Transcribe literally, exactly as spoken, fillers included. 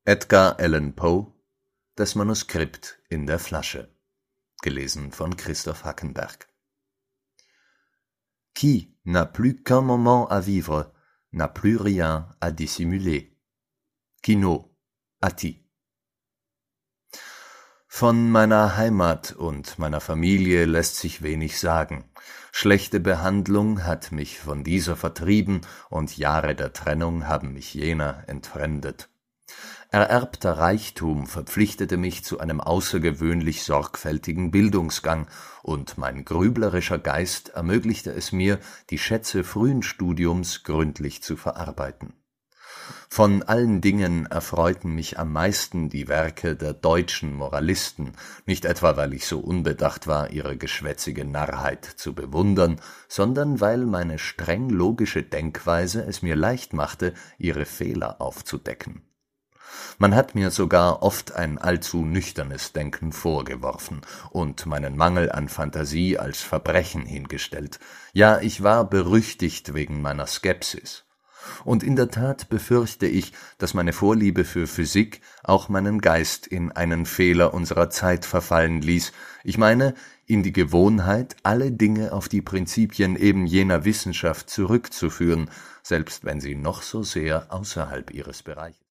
Edgar Allan Poe, Das Manuskript in der Flasche. Gelesen von Christoph Hackenberg. Qui n'a plus qu'un moment à vivre, n'a plus rien à dissimuler. Quinault, Atti. Von meiner Heimat und meiner Familie lässt sich wenig sagen. Schlechte Behandlung hat mich von dieser vertrieben, und Jahre der Trennung haben mich jener entfremdet. Ererbter Reichtum verpflichtete mich zu einem außergewöhnlich sorgfältigen Bildungsgang, und mein grüblerischer Geist ermöglichte es mir, die Schätze frühen Studiums gründlich zu verarbeiten. Von allen Dingen erfreuten mich am meisten die Werke der deutschen Moralisten, nicht etwa, weil ich so unbedacht war, ihre geschwätzige Narrheit zu bewundern, sondern weil meine streng logische Denkweise es mir leicht machte, ihre Fehler aufzudecken. Man hat mir sogar oft ein allzu nüchternes Denken vorgeworfen und meinen Mangel an Fantasie als Verbrechen hingestellt. Ja, ich war berüchtigt wegen meiner Skepsis. Und in der Tat befürchte ich, dass meine Vorliebe für Physik auch meinen Geist in einen Fehler unserer Zeit verfallen ließ, ich meine, in die Gewohnheit, alle Dinge auf die Prinzipien eben jener Wissenschaft zurückzuführen, selbst wenn sie noch so sehr außerhalb ihres Bereichs